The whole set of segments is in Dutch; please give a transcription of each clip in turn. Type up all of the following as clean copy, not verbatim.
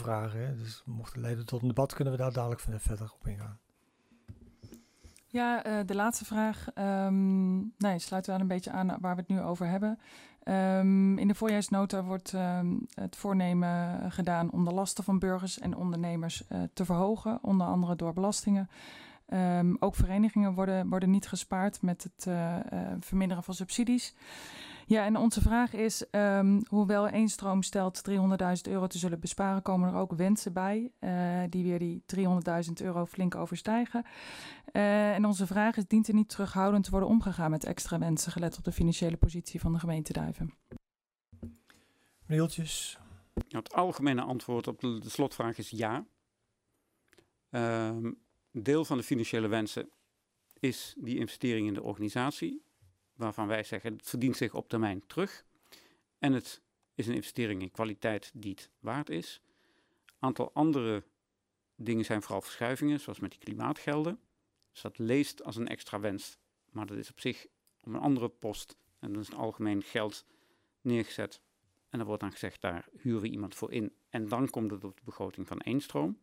vragen. Hè? Dus mocht het leiden tot een debat, kunnen we daar dadelijk verder op ingaan. Ja, de laatste vraag sluit wel een beetje aan waar we het nu over hebben. In de voorjaarsnota wordt het voornemen gedaan om de lasten van burgers en ondernemers te verhogen, onder andere door belastingen. Ook verenigingen worden niet gespaard met het verminderen van subsidies. Ja, en onze vraag is, hoewel Eenstroom stelt €300.000 te zullen besparen, komen er ook wensen bij die weer die €300.000 flink overstijgen. En onze vraag is, dient er niet terughoudend te worden omgegaan met extra wensen, gelet op de financiële positie van de gemeente Duiven? Meneer Hiltjes. Het algemene antwoord op de slotvraag is ja. Deel van de financiële wensen is die investering in de organisatie, waarvan wij zeggen het verdient zich op termijn terug. En het is een investering in kwaliteit die het waard is. Een aantal andere dingen zijn vooral verschuivingen, zoals met die klimaatgelden. Dus dat leest als een extra wens, maar dat is op zich op een andere post. En dat is een algemeen geld neergezet. En er wordt dan gezegd, daar huren we iemand voor in. En dan komt het op de begroting van Eenstroom.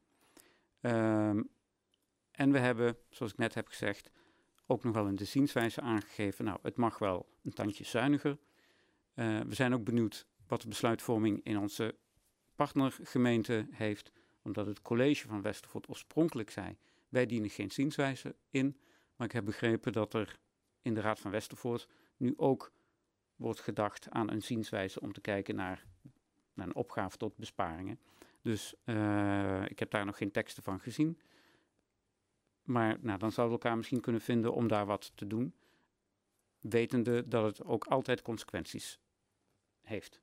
En we hebben, zoals ik net heb gezegd, ook nog wel in de zienswijze aangegeven. Nou, het mag wel een tandje zuiniger. We zijn ook benieuwd wat de besluitvorming in onze partnergemeente heeft. Omdat het college van Westervoort oorspronkelijk zei, wij dienen geen zienswijze in. Maar ik heb begrepen dat er in de Raad van Westervoort nu ook wordt gedacht aan een zienswijze om te kijken naar een opgave tot besparingen. Dus ik heb daar nog geen teksten van gezien. Maar dan zouden we elkaar misschien kunnen vinden om daar wat te doen. Wetende dat het ook altijd consequenties heeft.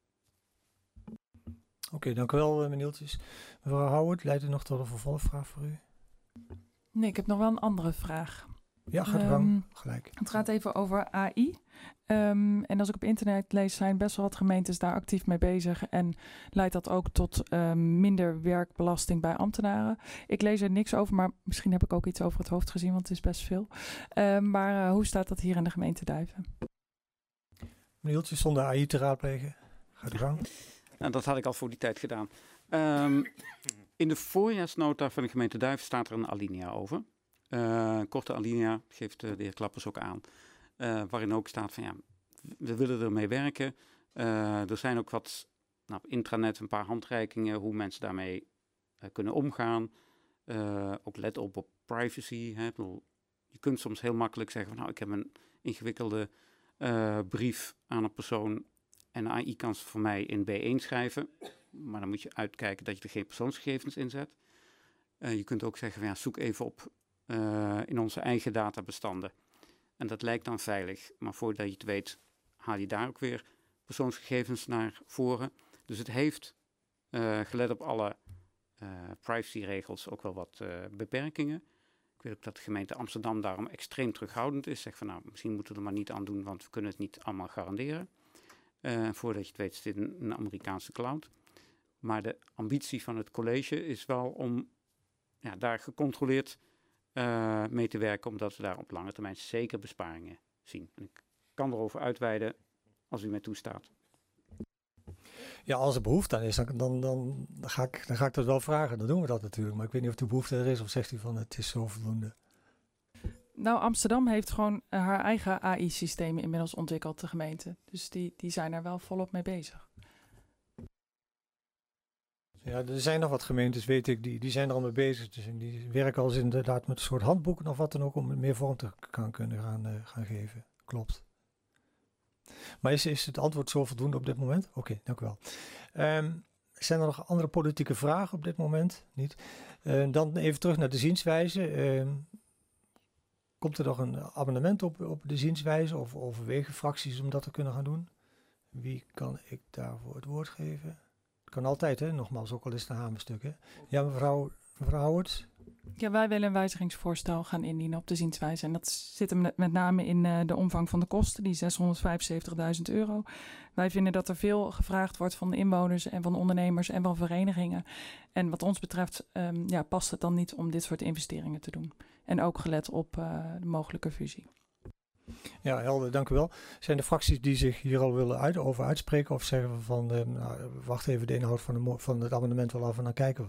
Oké, dank u wel, meneer Hiltjes. Mevrouw Howard, leidt het nog tot een vervolgvraag voor u? Nee, ik heb nog wel een andere vraag. Ja, gaat gang. Gelijk. Het gaat even over AI. En als ik op internet lees, zijn best wel wat gemeentes daar actief mee bezig. En leidt dat ook tot minder werkbelasting bij ambtenaren. Ik lees er niks over, maar misschien heb ik ook iets over het hoofd gezien, want het is best veel. Maar hoe staat dat hier in de gemeente Duiven? Meneer Hiltjes, zonder AI te raadplegen. Gaat u gang. Nou, dat had ik al voor die tijd gedaan. In de voorjaarsnota van de gemeente Duiven staat er een alinea over. Een korte alinea, geeft de heer Klappers ook aan. Waarin ook staat van ja, we willen ermee werken. Er zijn ook wat op intranet een paar handreikingen hoe mensen daarmee kunnen omgaan. Ook let op privacy. Hè. Ik bedoel, je kunt soms heel makkelijk zeggen van nou, ik heb een ingewikkelde brief aan een persoon en AI kan ze voor mij in B1 schrijven. Maar dan moet je uitkijken dat je er geen persoonsgegevens in zet. Je kunt ook zeggen van ja, zoek even op in onze eigen databestanden. En dat lijkt dan veilig, maar voordat je het weet, haal je daar ook weer persoonsgegevens naar voren. Dus het heeft, gelet op alle privacyregels, ook wel wat beperkingen. Ik weet ook dat de gemeente Amsterdam daarom extreem terughoudend is. Zegt van nou, misschien moeten we er maar niet aan doen, want we kunnen het niet allemaal garanderen. Voordat je het weet, zit in een Amerikaanse cloud. Maar de ambitie van het college is wel om daar gecontroleerd mee te werken, omdat we daar op lange termijn zeker besparingen zien. En ik kan erover uitweiden als u mij toestaat. Ja, als er behoefte aan is, dan ga ik dat wel vragen. Dan doen we dat natuurlijk. Maar ik weet niet of de behoefte er is of zegt u van het is zo voldoende. Nou, Amsterdam heeft gewoon haar eigen AI-systemen inmiddels ontwikkeld, de gemeente. Dus die zijn er wel volop mee bezig. Ja, er zijn nog wat gemeentes, weet ik, die zijn er al mee bezig. Dus die werken al inderdaad met een soort handboek of wat dan ook, om het meer vorm te kunnen gaan geven. Klopt. Maar is het antwoord zo voldoende op dit moment? Oké, dank u wel. Zijn er nog andere politieke vragen op dit moment? Niet. Dan even terug naar de zienswijze. Komt er nog een abonnement op de zienswijze of overwegen fracties om dat te kunnen gaan doen? Wie kan ik daarvoor het woord geven? Kan altijd, hè? Nogmaals, ook al is het een hamerstuk, hè? Ja, mevrouw Howard? Ja, wij willen een wijzigingsvoorstel gaan indienen op de zienswijze. En dat zit hem met name in de omvang van de kosten, die €675.000. Wij vinden dat er veel gevraagd wordt van de inwoners en van de ondernemers en van verenigingen. En wat ons betreft past het dan niet om dit soort investeringen te doen. En ook gelet op de mogelijke fusie. Ja, helder, dank u wel. Zijn er fracties die zich hier al willen over uitspreken of zeggen van wacht even de inhoud van het amendement wel af en dan kijken we?